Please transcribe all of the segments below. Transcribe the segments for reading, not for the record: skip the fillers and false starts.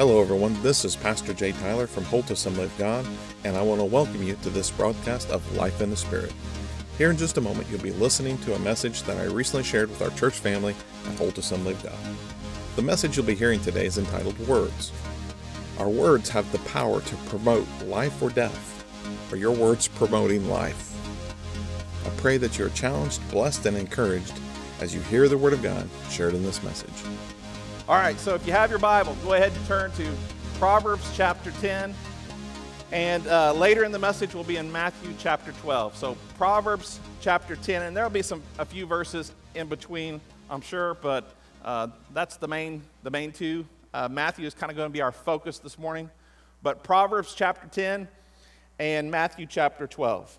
Hello everyone, this is Pastor Jay Tyler from Holt Assembly of God, and I want to welcome you to this broadcast of Life in the Spirit. Here in just a moment, you'll be listening to a message that I recently shared with our church family at Holt Assembly of God. The message you'll be hearing today is entitled Words. Our words have the power to promote life or death. Are your words promoting life? I pray that you're challenged, blessed, and encouraged as you hear the Word of God shared in this message. All right, so if you have your Bible, go ahead and turn to Proverbs chapter 10. And later in the message, we'll be in Matthew chapter 12. So Proverbs chapter 10, and there'll be a few verses in between, I'm sure, but that's the main two. Matthew is kind of going to be our focus this morning. But Proverbs chapter 10 and Matthew chapter 12.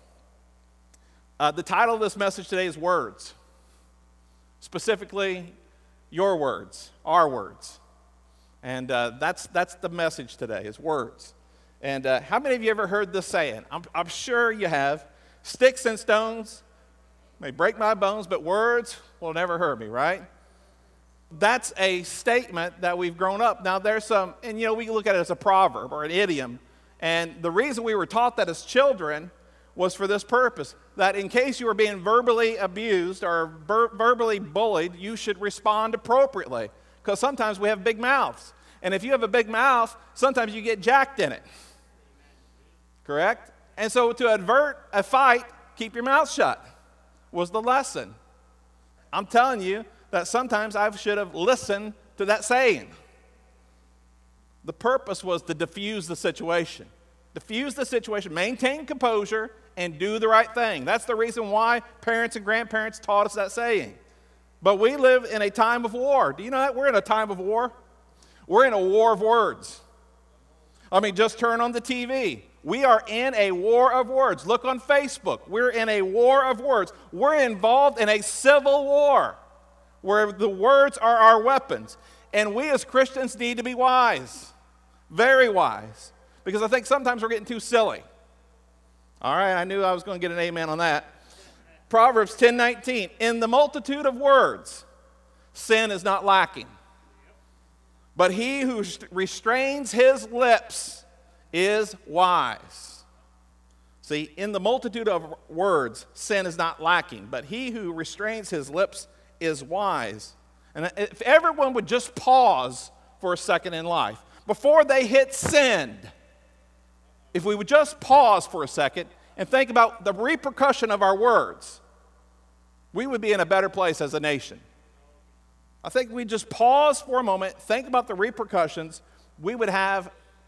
The title of this message today is Words. Specifically, your words, our words. And that's the message today, is words. And how many of you ever heard this saying? I'm sure you have. Sticks and stones may break my bones, but words will never hurt me, right? That's a statement that we've grown up. Now there's some, and we look at it as a proverb or an idiom. And the reason we were taught that as children was for this purpose, that in case you were being verbally abused or verbally bullied, you should respond appropriately, because sometimes we have big mouths. And if you have a big mouth, sometimes you get jacked in it. Correct? And so to avert a fight, keep your mouth shut was the lesson. I'm telling you that sometimes I should have listened to that saying. The purpose was to diffuse the situation. Diffuse the situation, maintain composure, and do the right thing. That's the reason why parents and grandparents taught us that saying. But we live in a time of war. Do you know that? We're in a time of war. We're in a war of words. I mean, just turn on the TV. We are in a war of words. Look on Facebook. We're in a war of words. We're involved in a civil war where the words are our weapons. And we as Christians need to be wise, very wise, because I think sometimes we're getting too silly. All right, I knew I was going to get an amen on that. Proverbs 10:19, in the multitude of words, sin is not lacking. But he who restrains his lips is wise. See, in the multitude of words, sin is not lacking. But he who restrains his lips is wise. And if everyone would just pause for a second in life, before they hit send, if we would just pause for a second and think about the repercussion of our words, we would be in a better place as a nation. I think we just pause for a moment, think about the repercussions, we would have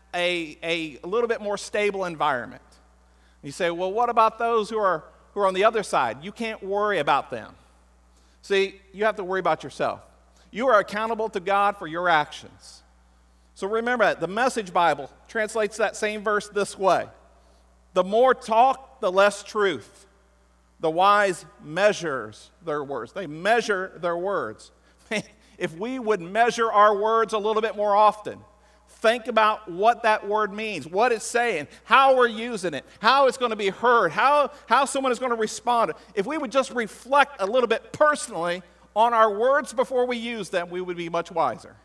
a little bit more stable environment. You say, well, what about those who are on the other side? You can't worry about them. See, you have to worry about yourself. You are accountable to God for your actions. So remember that. The Message Bible translates that same verse this way. The more talk, the less truth. The wise measures their words. They measure their words. If we would measure our words a little bit more often, think about what that word means, what it's saying, how we're using it, how it's going to be heard, how someone is going to respond. If we would just reflect a little bit personally on our words before we use them, we would be much wiser.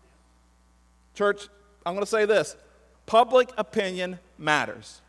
Church, I'm going to say this. Public opinion matters.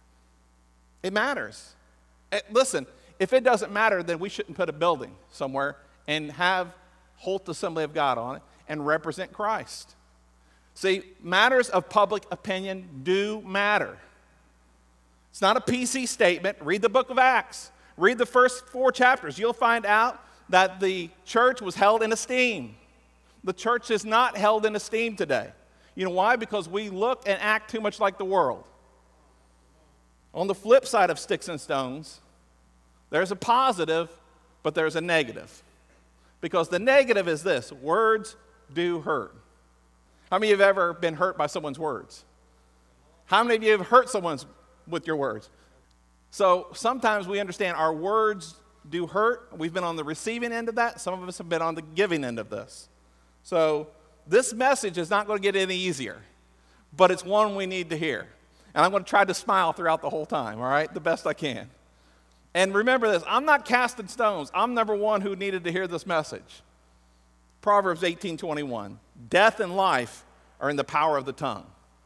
It matters. Listen, if it doesn't matter, then we shouldn't put a building somewhere and have Holt Assembly of God on it and represent Christ. See, matters of public opinion do matter. It's not a PC statement. Read the book of Acts. Read the first 4 chapters. You'll find out that the church was held in esteem. The church is not held in esteem today. You know why? Because we look and act too much like the world. On the flip side of sticks and stones, there's a positive, but there's a negative. Because the negative is this: words do hurt. How many of you have ever been hurt by someone's words? How many of you have hurt someone with your words? So sometimes we understand our words do hurt. We've been on the receiving end of that. Some of us have been on the giving end of this. So this message is not going to get any easier, but it's one we need to hear. And I'm going to try to smile throughout the whole time, all right, the best I can. And remember this, I'm not casting stones. I'm number one who needed to hear this message. Proverbs 18:21. Death and life are in the power of the tongue.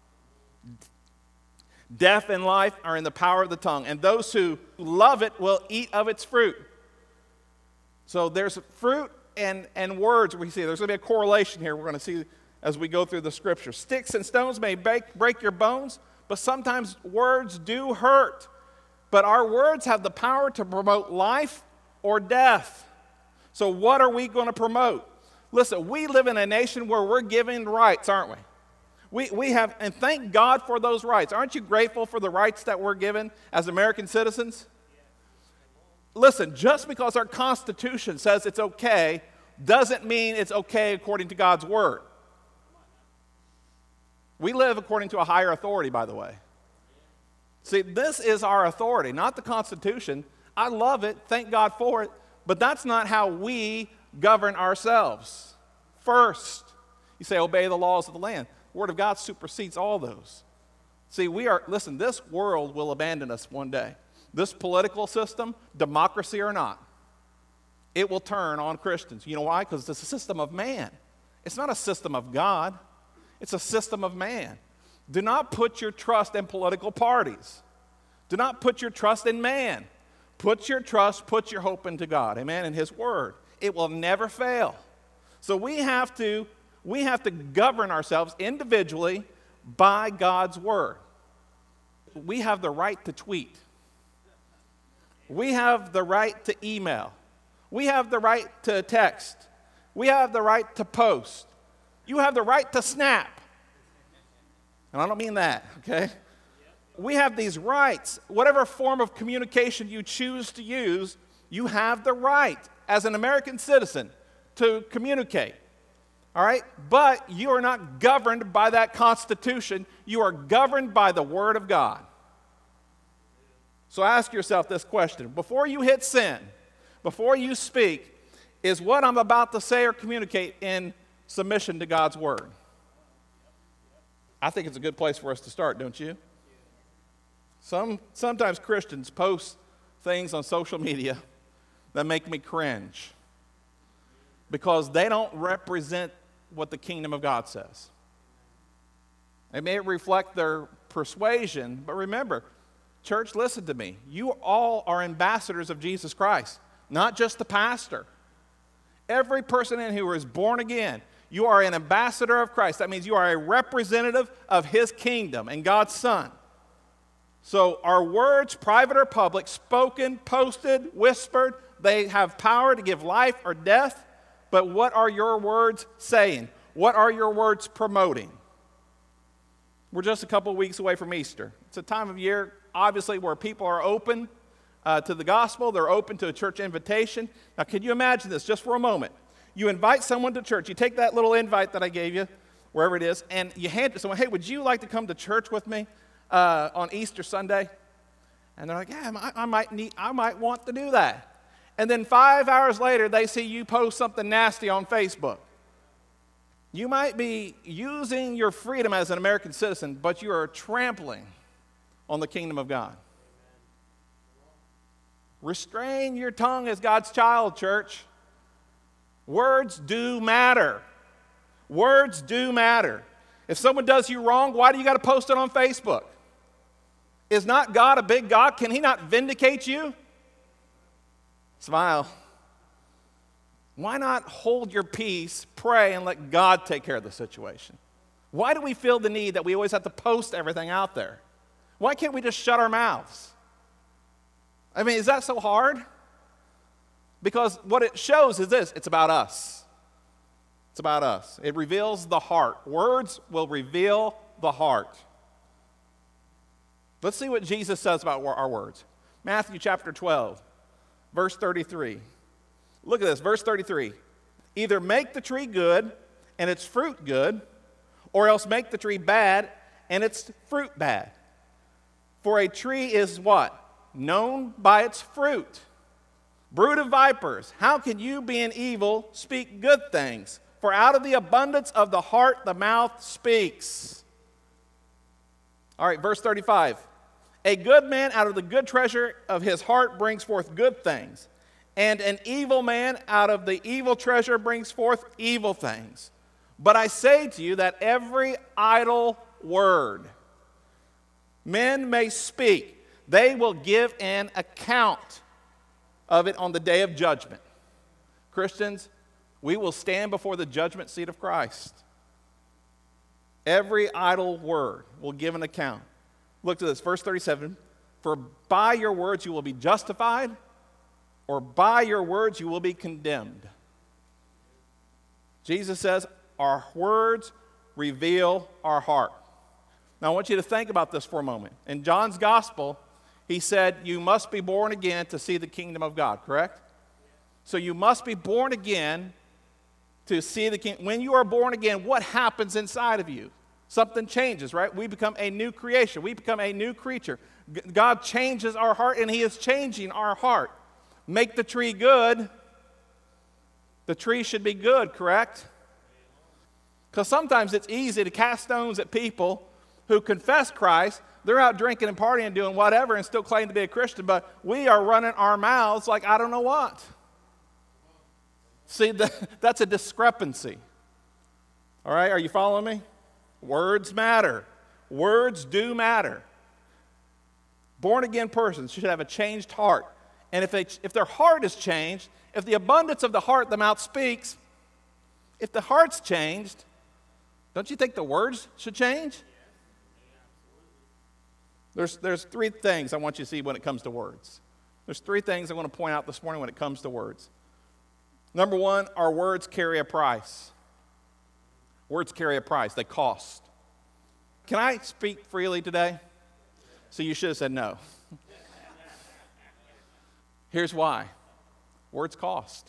Death and life are in the power of the tongue, and those who love it will eat of its fruit. So there's fruit and words we see. There's going to be a correlation here we're going to see as we go through the scripture. Sticks and stones may break your bones, but sometimes words do hurt. But our words have the power to promote life or death. So what are we going to promote? Listen, we live in a nation where we're given rights, aren't we? We have, and thank God for those rights. Aren't you grateful for the rights that we're given as American citizens? Listen, just because our Constitution says it's okay doesn't mean it's okay according to God's word. We live according to a higher authority, by the way. See, this is our authority, not the Constitution. I love it, thank God for it, but that's not how we govern ourselves. First, you say, obey the laws of the land. The Word of God supersedes all those. See, listen, this world will abandon us one day. This political system, democracy or not, it will turn on Christians. You know why? Because it's a system of man. It's not a system of God. It's a system of man. Do not put your trust in political parties. Do not put your trust in man. Put your hope into God, amen, and His Word. It will never fail. So we have to govern ourselves individually by God's Word. We have the right to tweet. We have the right to email. We have the right to text. We have the right to post. You have the right to snap. And I don't mean that, okay? We have these rights. Whatever form of communication you choose to use, you have the right as an American citizen to communicate. All right? But you are not governed by that Constitution. You are governed by the Word of God. So ask yourself this question. Before you hit send, before you speak, is what I'm about to say or communicate in submission to God's Word? I think it's a good place for us to start, don't you? Sometimes Christians post things on social media that make me cringe because they don't represent what the kingdom of God says. They may reflect their persuasion, but remember, church, listen to me. You all are ambassadors of Jesus Christ, not just the pastor. Every person in here who is born again, you are an ambassador of Christ. That means you are a representative of His kingdom and God's Son. So our words, private or public, spoken, posted, whispered, they have power to give life or death. But what are your words saying? What are your words promoting? We're just a couple of weeks away from Easter. It's a time of year, obviously, where people are open to the gospel. They're open to a church invitation. Now, can you imagine this just for a moment? You invite someone to church. You take that little invite that I gave you, wherever it is, and you hand it to someone, hey, would you like to come to church with me on Easter Sunday? And they're like, yeah, I might want to do that. And then 5 hours later, they see you post something nasty on Facebook. You might be using your freedom as an American citizen, but you are trampling on the kingdom of God. Restrain your tongue as God's child, church. Words do matter. Words do matter. If someone does you wrong, why do you got to post it on Facebook? Is not God a big God? Can He not vindicate you? Smile. Why not hold your peace, pray, and let God take care of the situation? Why do we feel the need that we always have to post everything out there? Why can't we just shut our mouths? I mean, is that so hard? Because what it shows is this, it's about us. It's about us. It reveals the heart. Words will reveal the heart. Let's see what Jesus says about our words. Matthew chapter 12, verse 33. Look at this, verse 33. Either make the tree good and its fruit good, or else make the tree bad and its fruit bad. For a tree is what? Known by its fruit. Brood of vipers, how can you, being evil, speak good things? For out of the abundance of the heart, the mouth speaks. All right, verse 35. A good man out of the good treasure of his heart brings forth good things, and an evil man out of the evil treasure brings forth evil things. But I say to you that every idle word men may speak, they will give an account of it on the day of judgment. Christians, we will stand before the judgment seat of Christ. Every idle word will give an account. Look at this, verse 37. For by your words you will be justified, or by your words you will be condemned. Jesus says, our words reveal our heart. Now I want you to think about this for a moment. In John's gospel, he said, you must be born again to see the kingdom of God, correct? So you must be born again to see the kingdom. When you are born again, what happens inside of you? Something changes, right? We become a new creation. We become a new creature. God changes our heart, and he is changing our heart. Make the tree good. The tree should be good, correct? Because sometimes it's easy to cast stones at people who confess Christ. They're out drinking and partying and doing whatever and still claim to be a Christian, but we are running our mouths like I don't know what. See, that's a discrepancy. All right, are you following me? Words matter. Words do matter. Born-again persons should have a changed heart. And if their heart is changed, if the abundance of the heart the mouth speaks, if the heart's changed, don't you think the words should change? There's three things I want you to see when it comes to words. There's three things I want to point out this morning when it comes to words. Number one, our words carry a price. Words carry a price. They cost. Can I speak freely today? So you should have said no. Here's why. Words cost.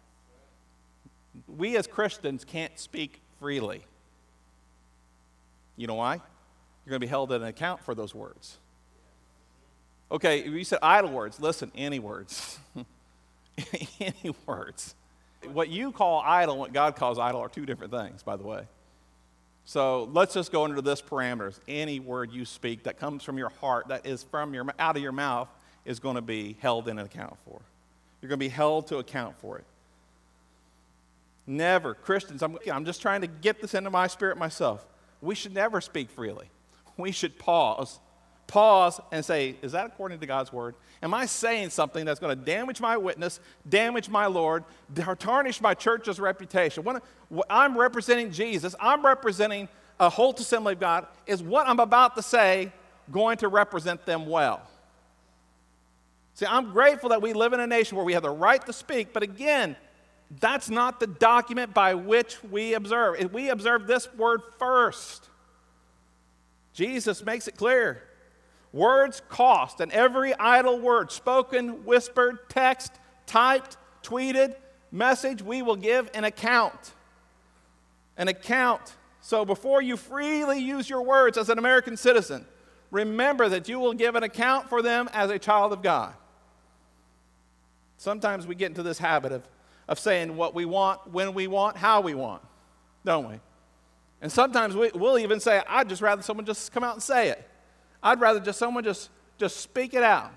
We as Christians can't speak freely. You know why? You're going to be held at an account for those words. Okay, you said idle words. Listen, any words. Any words. What you call idle and what God calls idle are two different things, by the way. So let's just go under this parameters. Any word you speak that comes from your heart, that is from your out of your mouth, is going to be held in account for. You're going to be held to account for it. Never, Christians, I'm just trying to get this into my spirit myself. We should never speak freely. We should pause and say, is that according to God's word? Am I saying something that's going to damage my witness, damage my Lord, tarnish my church's reputation? When I'm representing Jesus, I'm representing a Holt Assembly of God. Is what I'm about to say going to represent them well? See, I'm grateful that we live in a nation where we have the right to speak, but again, that's not the document by which we observe. We observe this word first. Jesus makes it clear. Words cost, and every idle word, spoken, whispered, text, typed, tweeted, message, we will give an account. An account. So before you freely use your words as an American citizen, remember that you will give an account for them as a child of God. Sometimes we get into this habit of saying what we want, when we want, how we want, don't we? And sometimes we'll even say, I'd just rather someone just come out and say it. I'd rather someone just speak it out.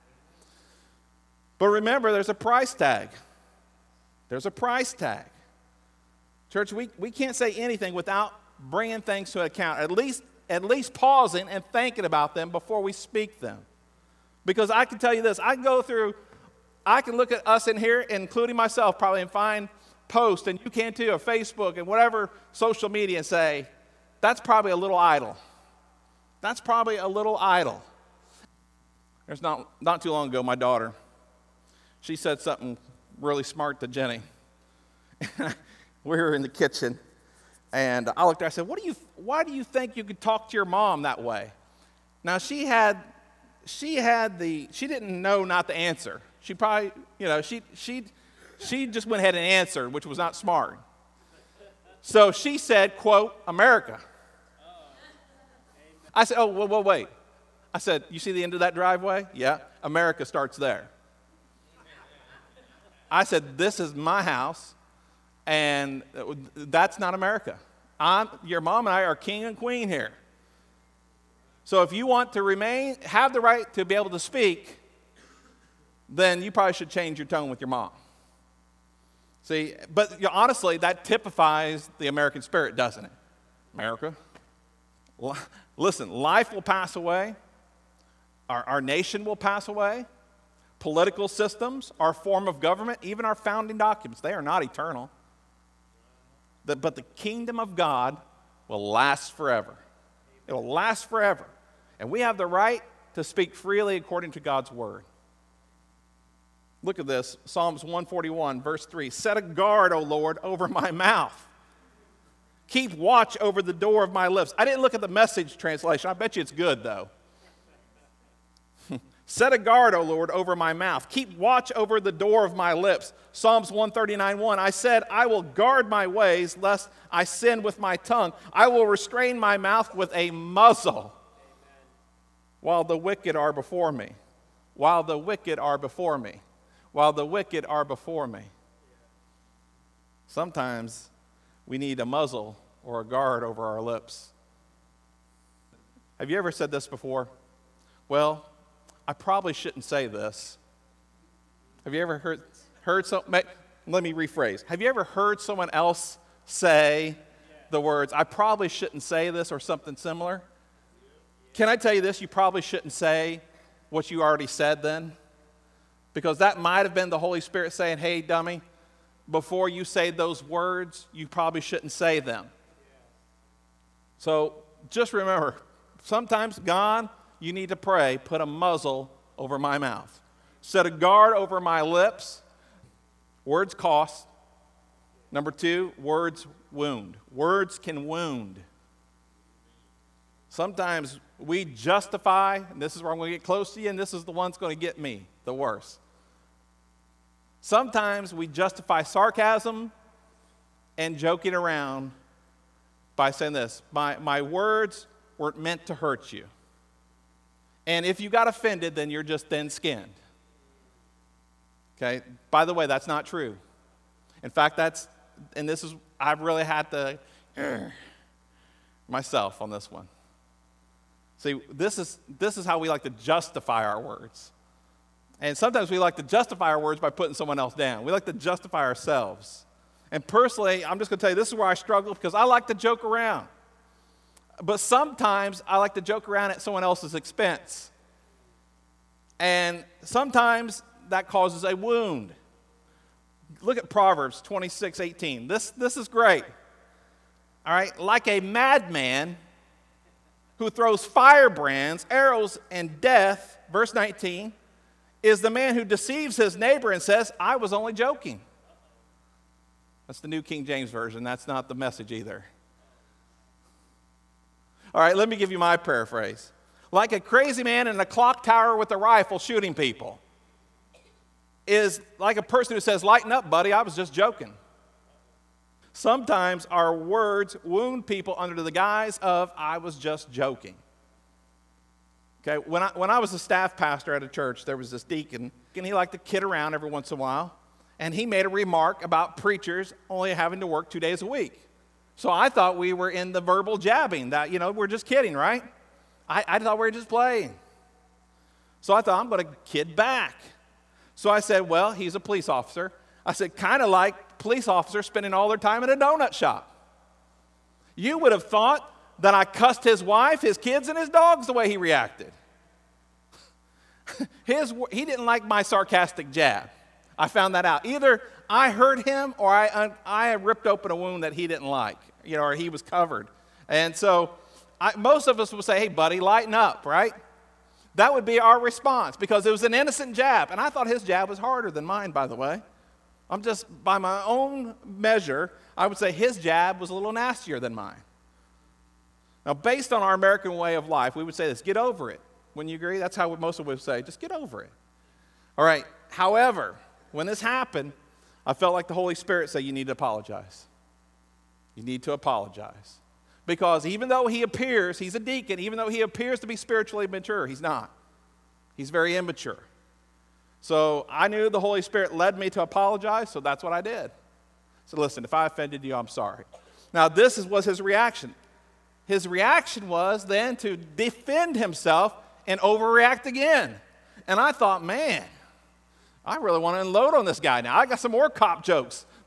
But remember, there's a price tag. There's a price tag. Church, we can't say anything without bringing things to account, at least pausing and thinking about them before we speak them. Because I can tell you this, I can look at us in here, including myself probably, and find posts, and you can too, or Facebook and whatever social media, and say, that's probably a little idle. That's probably a little idle. There's not too long ago, my daughter, she said something really smart to Jenny. We were in the kitchen, and I looked at her, I said, why do you think you could talk to your mom that way? Now, she didn't know not to answer. She probably, she just went ahead and answered, which was not smart. So she said, quote, America. I said, well, wait. I said, you see the end of that driveway? Yeah, America starts there. I said, this is my house, and that's not America. Your mom and I are king and queen here. So if you want to have the right to be able to speak, then you probably should change your tone with your mom. See, but honestly, that typifies the American spirit, doesn't it? America. Listen, life will pass away. Our nation will pass away. Political systems, our form of government, even our founding documents, they are not eternal. But the kingdom of God will last forever. It will last forever. And we have the right to speak freely according to God's word. Look at this, Psalms 141, verse 3. Set a guard, O Lord, over my mouth. Keep watch over the door of my lips. I didn't look at the Message translation. I bet you it's good, though. Set a guard, O Lord, over my mouth. Keep watch over the door of my lips. Psalms 139:1. I said, I will guard my ways, lest I sin with my tongue. I will restrain my mouth with a muzzle, while the wicked are before me. While the wicked are before me. While the wicked are before me. Sometimes we need a muzzle or a guard over our lips. Have you ever said this before? Well, I probably shouldn't say this. Have you ever heard something? Let me rephrase. Have you ever heard someone else say the words, I probably shouldn't say this, or something similar? Can I tell you this? You probably shouldn't say what you already said then. Because that might have been the Holy Spirit saying, hey, dummy, before you say those words, you probably shouldn't say them. So just remember, sometimes, God, you need to pray, put a muzzle over my mouth. Set a guard over my lips. Words cost. Number 2, words wound. Words can wound. Sometimes we justify, and this is where I'm going to get close to you, and this is the one that's going to get me the worst. Sometimes we justify sarcasm and joking around by saying this, my words weren't meant to hurt you. And if you got offended, then you're just thin-skinned. Okay? By the way, that's not true. In fact, I've really had to myself on this one. See, this is how we like to justify our words. And sometimes we like to justify our words by putting someone else down. We like to justify ourselves. And personally, I'm just going to tell you, this is where I struggle because I like to joke around. But sometimes I like to joke around at someone else's expense. And sometimes that causes a wound. Look at Proverbs 26:18. This is great. All right, like a madman who throws firebrands, arrows, and death, verse 19, is the man who deceives his neighbor and says, I was only joking. That's the New King James Version. That's not the Message either. All right, let me give you my paraphrase. Like a crazy man in a clock tower with a rifle shooting people is like a person who says, lighten up, buddy, I was just joking. Sometimes our words wound people under the guise of, I was just joking. Okay, when I was a staff pastor at a church, there was this deacon, and he liked to kid around every once in a while, and he made a remark about preachers only having to work 2 days a week. So I thought we were in the verbal jabbing, that, we're just kidding, right? I thought we were just playing. So I thought, I'm going to kid back. So I said, well, he's a police officer. I said, kind of like police officers spending all their time in a donut shop. You would have thought that I cussed his wife, his kids, and his dogs the way he reacted. He didn't like my sarcastic jab. I found that out. Either I hurt him or I ripped open a wound that he didn't like, or he was covered. And so most of us would say, hey, buddy, lighten up, right? That would be our response because it was an innocent jab. And I thought his jab was harder than mine, by the way. I'm just, by my own measure, I would say his jab was a little nastier than mine. Now, based on our American way of life, we would say this, get over it. Wouldn't you agree? That's how most of us would say, just get over it. All right. However, when this happened, I felt like the Holy Spirit said, you need to apologize. You need to apologize. Because even though he's a deacon, even though he appears to be spiritually mature, he's not. He's very immature. So I knew the Holy Spirit led me to apologize, so that's what I did. So listen, if I offended you, I'm sorry. Now this was his reaction. His reaction was then to defend himself and overreact again. And I thought, man, I really want to unload on this guy now. I got some more cop jokes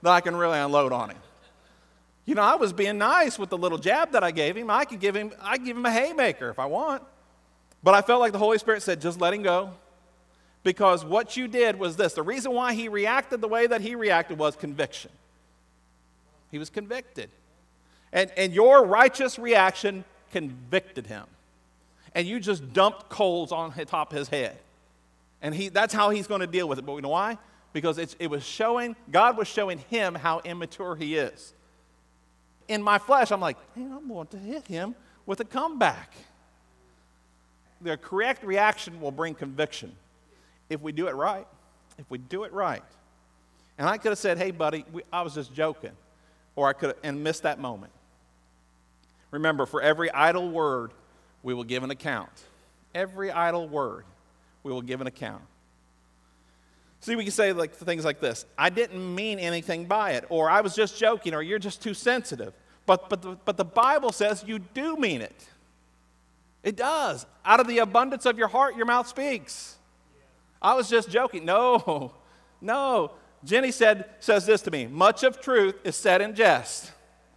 that I can really unload on him. You know, I was being nice with the little jab that I gave him. I give him a haymaker if I want. But I felt like the Holy Spirit said, just let him go. Because what you did was this. The reason why he reacted the way that he reacted was conviction. He was convicted. And your righteous reaction convicted him. And you just dumped coals on the top of his head. And that's how he's going to deal with it. But you know why? Because God was showing him how immature he is. In my flesh, I'm like, hey, I'm going to hit him with a comeback. The correct reaction will bring conviction if we do it right. If we do it right. And I could have said, hey, buddy, I was just joking. Or I could have missed that moment. Remember, for every idle word, we will give an account. Every idle word, we will give an account. See, we can say things like this. I didn't mean anything by it. Or I was just joking. Or you're just too sensitive. But the Bible says you do mean it. It does. Out of the abundance of your heart, your mouth speaks. I was just joking. No. Jenny says this to me. Much of truth is said in jest.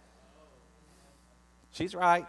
She's right.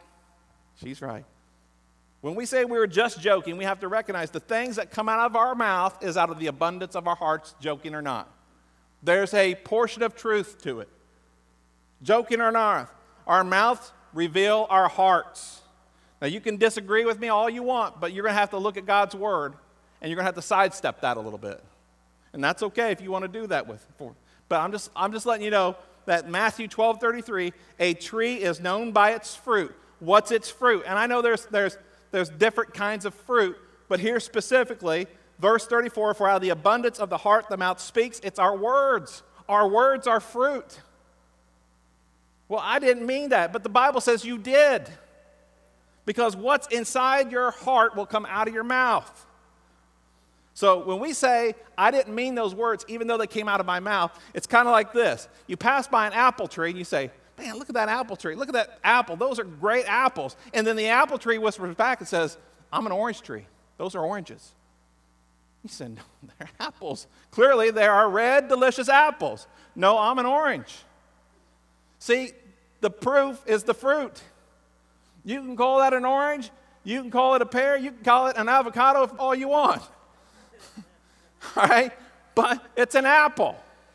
When we say we were just joking, we have to recognize the things that come out of our mouth is out of the abundance of our hearts, joking or not. There's a portion of truth to it. Joking or not, our mouths reveal our hearts. Now, you can disagree with me all you want, but you're going to have to look at God's word, and you're going to have to sidestep that a little bit. And that's okay if you want to do that but I'm just letting you know that Matthew 12:33, a tree is known by its fruit. What's its fruit? And I know there's different kinds of fruit, but here specifically, verse 34, for out of the abundance of the heart the mouth speaks. It's our words. Our words are fruit. Well, I didn't mean that, but the Bible says you did. Because what's inside your heart will come out of your mouth. So when we say, I didn't mean those words, even though they came out of my mouth, it's kind of like this. You pass by an apple tree and you say, man, look at that apple tree. Look at that apple. Those are great apples. And then the apple tree whispers back and says, I'm an orange tree. Those are oranges. You said, no, they're apples. Clearly, they are red, delicious apples. No, I'm an orange. See, the proof is the fruit. You can call that an orange. You can call it a pear. You can call it an avocado if all you want. All right? But it's an apple.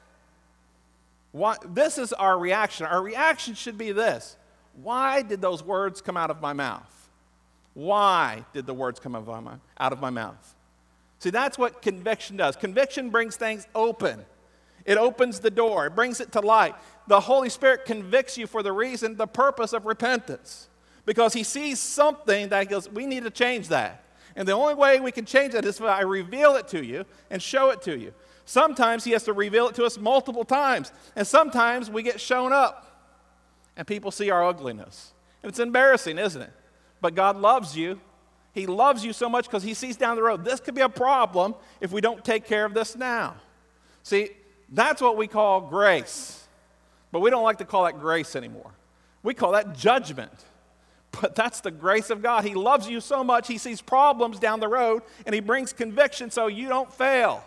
This is our reaction. Our reaction should be this. Why did those words come out of my mouth? Why did the words come out of my mouth? See, that's what conviction does. Conviction brings things open. It opens the door. It brings it to light. The Holy Spirit convicts you for the purpose of repentance. Because he sees something that he goes, we need to change that. And the only way we can change that is if I reveal it to you and show it to you. Sometimes he has to reveal it to us multiple times. And sometimes we get shown up and people see our ugliness. And it's embarrassing, isn't it? But God loves you. He loves you so much because he sees down the road, this could be a problem if we don't take care of this now. See, that's what we call grace. But we don't like to call that grace anymore. We call that judgment. But that's the grace of God. He loves you so much, he sees problems down the road, and he brings conviction so you don't fail.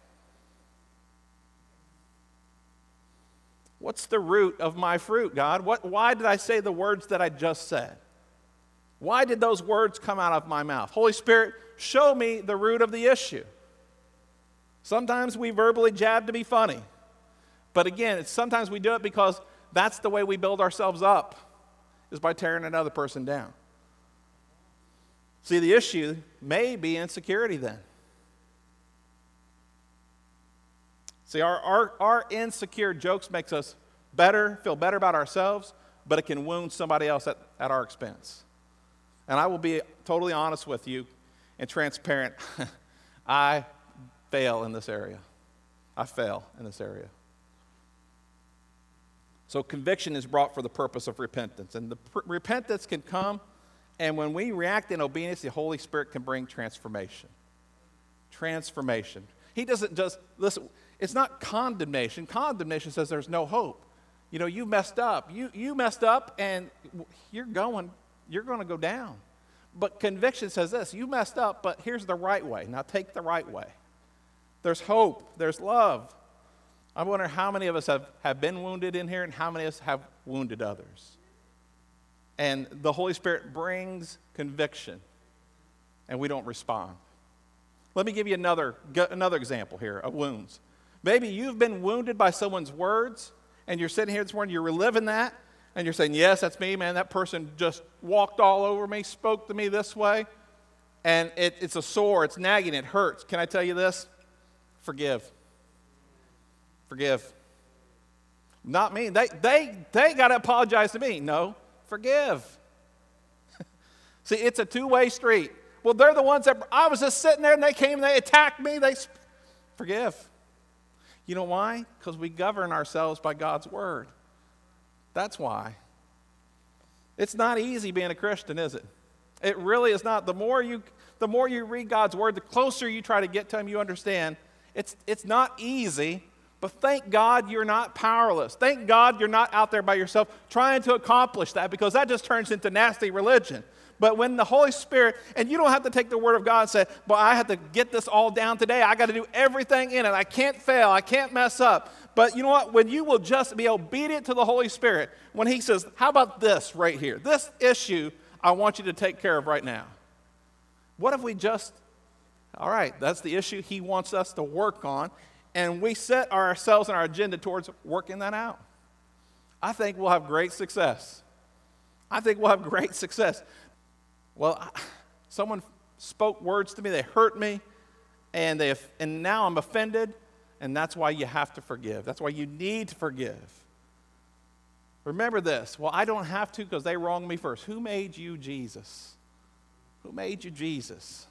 What's the root of my fruit, God? Why did I say the words that I just said? Why did those words come out of my mouth? Holy Spirit, show me the root of the issue. Sometimes we verbally jab to be funny. But again, sometimes we do it because that's the way we build ourselves up, is by tearing another person down. See, the issue may be insecurity then. See, our insecure jokes makes us feel better about ourselves, but it can wound somebody else at our expense. And I will be totally honest with you and transparent. I fail in this area. So conviction is brought for the purpose of repentance. And the repentance can come, and when we react in obedience, the Holy Spirit can bring transformation. Transformation. He doesn't just, listen, it's not condemnation. Condemnation says there's no hope. You know, you messed up. You messed up, and you're going to go down. But conviction says this, you messed up, but here's the right way. Now take the right way. There's hope. There's love. I wonder how many of us have been wounded in here and how many of us have wounded others. And the Holy Spirit brings conviction, and we don't respond. Let me give you another example here of wounds. Maybe you've been wounded by someone's words, and you're sitting here this morning, you're reliving that, and you're saying, yes, that's me, man. That person just walked all over me, spoke to me this way, and it's a sore, it's nagging, it hurts. Can I tell you this? Forgive. Forgive. Not me. They got to apologize to me. No, forgive. See, it's a two-way street. Well, they're the ones that, I was just sitting there and they came, they attacked me. Forgive. You know why? Because we govern ourselves by God's word. That's why. It's not easy being a Christian, is it? It really is not. The more you read God's word, the closer you try to get to him, you understand it's not easy. But thank God you're not powerless. Thank God you're not out there by yourself trying to accomplish that, because that just turns into nasty religion. But when the Holy Spirit, and you don't have to take the word of God and say, well, I have to get this all down today. I got to do everything in it. I can't fail. I can't mess up. But you know what? When you will just be obedient to the Holy Spirit, when he says, how about this right here? This issue I want you to take care of right now. What if we just, all right, that's the issue he wants us to work on, and we set ourselves and our agenda towards working that out. I think we'll have great success. Well, someone spoke words to me, they hurt me, and now I'm offended, and that's why you have to forgive. That's why you need to forgive. Remember this. Well, I don't have to because they wronged me first. Who made you Jesus? Who made you Jesus?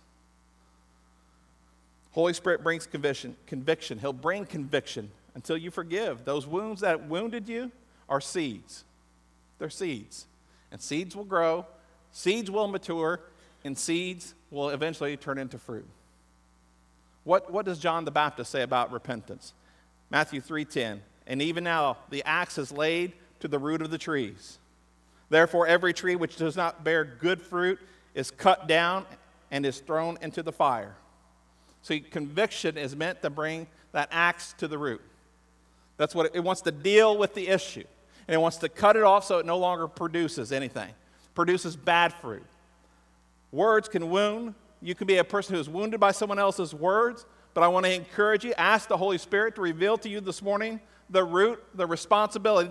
Holy Spirit brings conviction. He'll bring conviction until you forgive. Those wounds that wounded you are seeds. They're seeds. And seeds will grow, seeds will mature, and seeds will eventually turn into fruit. What does John the Baptist say about repentance? Matthew 3:10, and even now the axe is laid to the root of the trees. Therefore every tree which does not bear good fruit is cut down and is thrown into the fire. See, conviction is meant to bring that axe to the root. That's what it wants to deal with the issue. And it wants to cut it off so it no longer produces anything. Produces bad fruit. Words can wound. You can be a person who is wounded by someone else's words, but I want to encourage you, ask the Holy Spirit to reveal to you this morning the root of responsibility.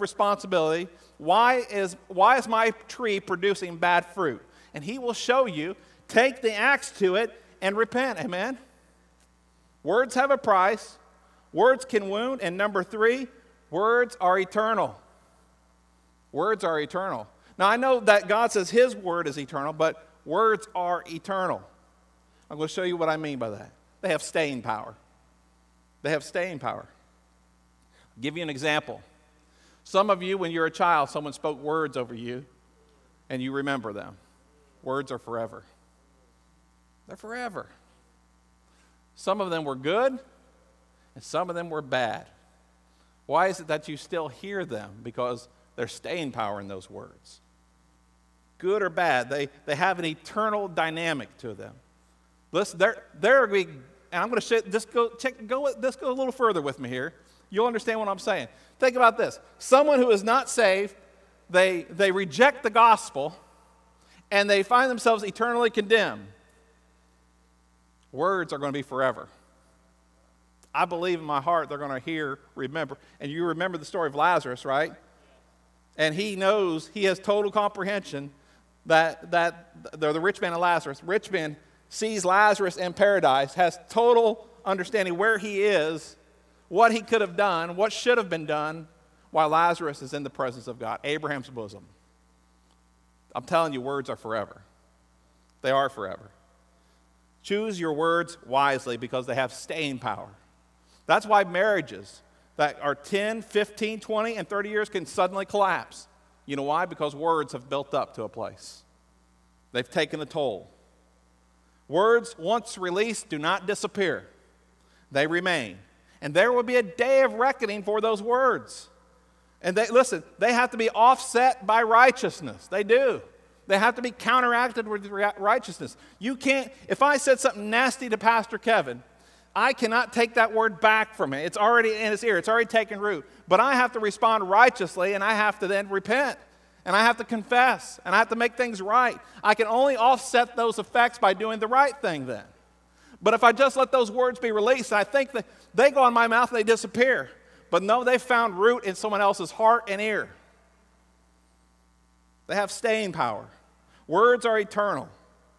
Why is my tree producing bad fruit? And he will show you. Take the axe to it and repent. Amen? Words have a price. Words can wound. And number 3, words are eternal. Words are eternal. Now, I know that God says his word is eternal, but words are eternal. I'm going to show you what I mean by that. They have staying power. I'll give you an example. Some of you, when you're a child, someone spoke words over you, and you remember them. Words are forever. They're forever. Some of them were good, and some of them were bad. Why is it that you still hear them? Because there's staying power in those words. Good or bad, they have an eternal dynamic to them. Listen, they're and I'm going to go a little further with me here. You'll understand what I'm saying. Think about this. Someone who is not saved, they reject the gospel, and they find themselves eternally condemned. Words are going to be forever. I believe in my heart they're going to remember. And you remember the story of Lazarus, right? And he knows, he has total comprehension that the rich man and Lazarus, rich man sees Lazarus in paradise, has total understanding where he is, what he could have done, what should have been done, while Lazarus is in the presence of God, Abraham's bosom. I'm telling you, words are forever. They are forever. Choose your words wisely because they have staying power. That's why marriages that are 10, 15, 20, and 30 years can suddenly collapse. You know why? Because words have built up to a place. They've taken a toll. Words, once released, do not disappear. They remain. And there will be a day of reckoning for those words. And they have to be offset by righteousness. They do. They have to be counteracted with righteousness. You can't, if I said something nasty to Pastor Kevin, I cannot take that word back from it. It's already in his ear. It's already taken root. But I have to respond righteously, and I have to then repent. And I have to confess. And I have to make things right. I can only offset those effects by doing the right thing then. But if I just let those words be released, I think that they go on my mouth and they disappear. But no, they found root in someone else's heart and ear. They have staying power. Words are eternal.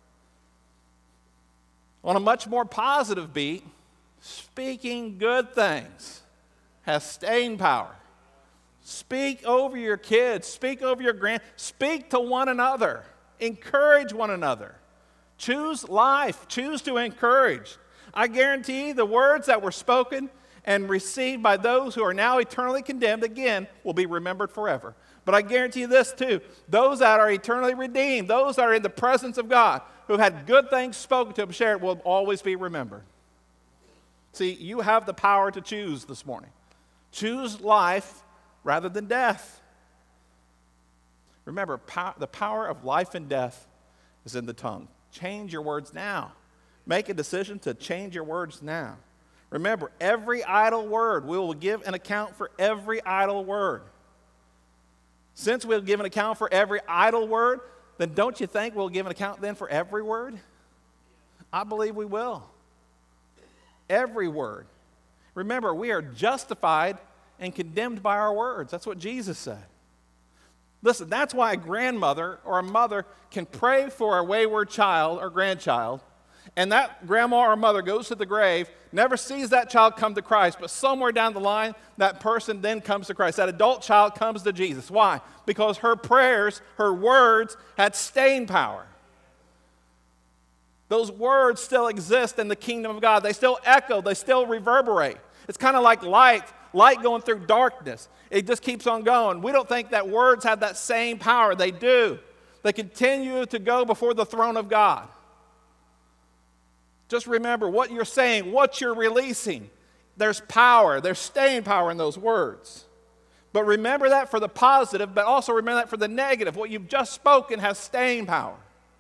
On a much more positive beat, speaking good things has staying power. Speak over your kids. Speak over your speak to one another. Encourage one another. Choose life. Choose to encourage. I guarantee the words that were spoken and received by those who are now eternally condemned, again, will be remembered forever. But I guarantee you this too. Those that are eternally redeemed, those that are in the presence of God, who had good things spoken to them, shared, will always be remembered. See, you have the power to choose this morning. Choose life rather than death. Remember, the power of life and death is in the tongue. Change your words now. Make a decision to change your words now. Remember, every idle word, we will give an account for every idle word. Since we'll give an account for every idle word, then don't you think we'll give an account then for every word? I believe we will. Every word. Remember, we are justified and condemned by our words. That's what Jesus said. Listen, that's why a grandmother or a mother can pray for a wayward child or grandchild, and that grandma or mother goes to the grave, never sees that child come to Christ, but somewhere down the line, that person then comes to Christ. That adult child comes to Jesus. Why? Because her prayers, her words had staying power. Those words still exist in the kingdom of God. They still echo. They still reverberate. It's kind of like light going through darkness. It just keeps on going. We don't think that words have that same power. They do. They continue to go before the throne of God. Just remember what you're saying, what you're releasing. There's power. There's staying power in those words. But remember that for the positive, but also remember that for the negative. What you've just spoken has staying power.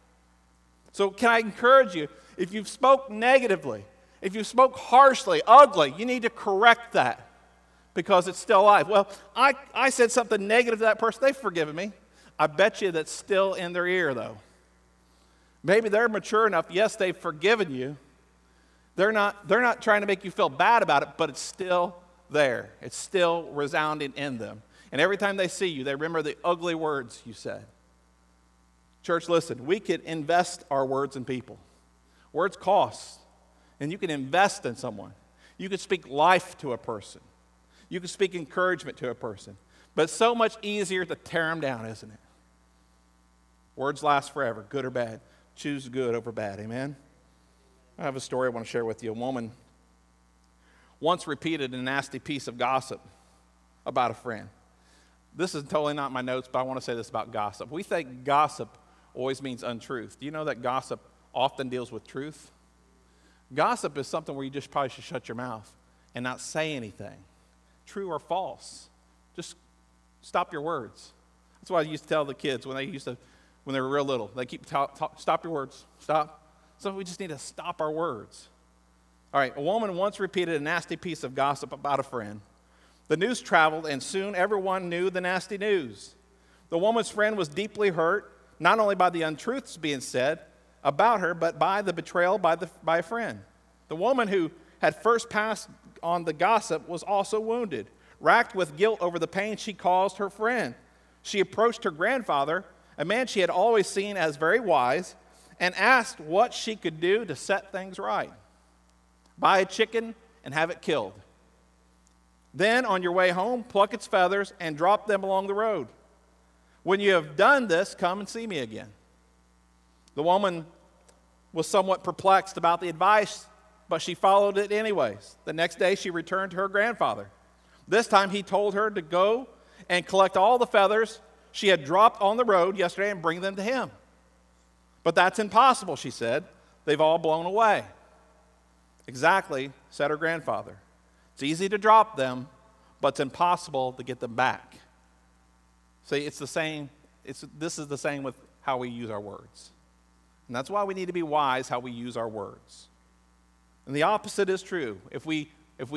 So can I encourage you, if you've spoke negatively, if you spoke harshly, ugly, you need to correct that because it's still alive. Well, I said something negative to that person. They've forgiven me. I bet you that's still in their ear, though. Maybe they're mature enough. Yes, they've forgiven you. They're not trying to make you feel bad about it, but it's still there. It's still resounding in them. And every time they see you, they remember the ugly words you said. Church, listen, we can invest our words in people. Words cost. And you can invest in someone. You can speak life to a person. You can speak encouragement to a person. But it's so much easier to tear them down, isn't it? Words last forever, good or bad. Choose good over bad, amen? I have a story I want to share with you. A woman once repeated a nasty piece of gossip about a friend. This is totally not my notes, but I want to say this about gossip. We think gossip always means untruth. Do you know that gossip often deals with truth? Gossip is something where you just probably should shut your mouth and not say anything, true or false. Just stop your words. That's what I used to tell the kids when they were real little. They keep stop your words, stop. So we just need to stop our words. All right, a woman once repeated a nasty piece of gossip about a friend. The news traveled, and soon everyone knew the nasty news. The woman's friend was deeply hurt, not only by the untruths being said about her, but by the betrayal by a friend. The woman who had first passed on the gossip was also wounded, racked with guilt over the pain she caused her friend. She approached her grandfather, a man she had always seen as very wise, and asked what she could do to set things right. Buy a chicken and have it killed. Then, on your way home, pluck its feathers and drop them along the road. When you have done this, come and see me again. The woman was somewhat perplexed about the advice, but she followed it anyways. The next day, she returned to her grandfather. This time, he told her to go and collect all the feathers she had dropped on the road yesterday and bring them to him. But that's impossible, she said. They've all blown away. Exactly, said her grandfather. It's easy to drop them, but it's impossible to get them back. See, it's the same. This is the same with how we use our words. And that's why we need to be wise how we use our words. And the opposite is true. If we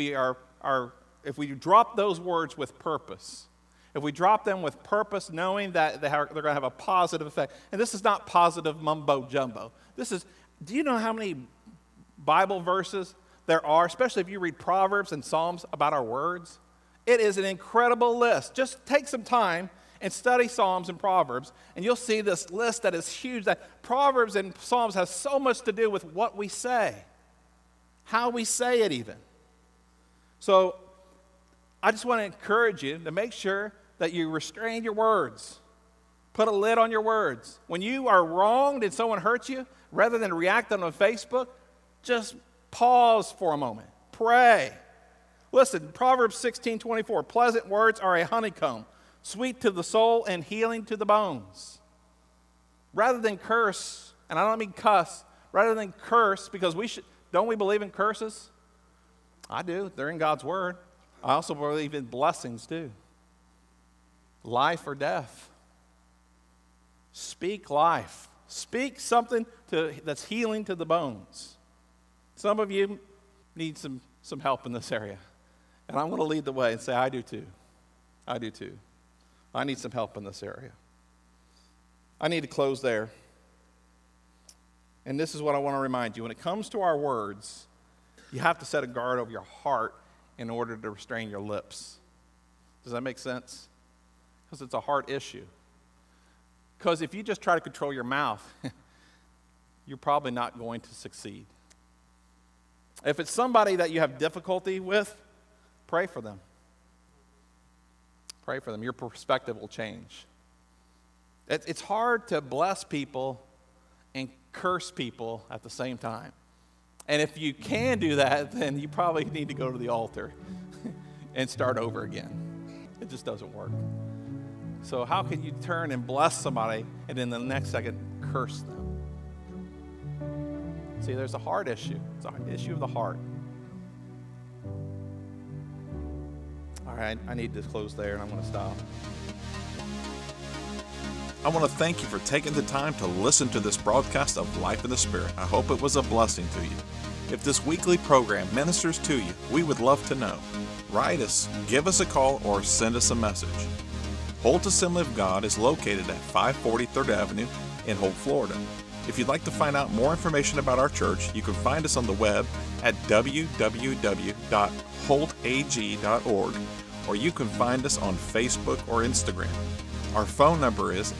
drop those words with purpose, if we drop them with purpose, knowing that they're going to have a positive effect. And this is not positive mumbo jumbo. Do you know how many Bible verses there are, especially if you read Proverbs and Psalms, about our words? It is an incredible list. Just take some time and study Psalms and Proverbs, and you'll see this list that is huge. That Proverbs and Psalms have so much to do with what we say, how we say it even. So I just want to encourage you to make sure that you restrain your words. Put a lid on your words. When you are wronged and someone hurts you, rather than react on Facebook, just pause for a moment. Pray. Listen, Proverbs 16:24, pleasant words are a honeycomb, sweet to the soul and healing to the bones. Rather than curse, and I don't mean cuss, rather than curse, because don't we believe in curses? I do. They're in God's word. I also believe in blessings too. Life or death. Speak life. Speak something that's healing to the bones. Some of you need some help in this area. And I'm going to lead the way and say, I do too. I do too. I need some help in this area. I need to close there. And this is what I want to remind you. When it comes to our words, you have to set a guard over your heart in order to restrain your lips. Does that make sense? Because it's a heart issue. Because if you just try to control your mouth, you're probably not going to succeed. If it's somebody that you have difficulty with, pray for them. Pray for them. Your perspective will change. It's hard to bless people and curse people at the same time. And if you can do that, then you probably need to go to the altar and start over again. It just doesn't work. So how can you turn and bless somebody and in the next second curse them? See, there's a heart issue. It's an issue of the heart. All right, I need to close there, and I'm going to stop. I want to thank you for taking the time to listen to this broadcast of Life in the Spirit. I hope it was a blessing to you. If this weekly program ministers to you, we would love to know. Write us, give us a call, or send us a message. Holt Assembly of God is located at 540 3rd Avenue in Holt, Florida. If you'd like to find out more information about our church, you can find us on the web at www.holtag.org, or you can find us on Facebook or Instagram. Our phone number is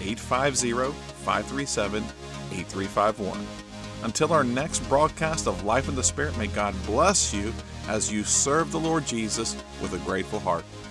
850-537-8351. Until our next broadcast of Life in the Spirit, may God bless you as you serve the Lord Jesus with a grateful heart.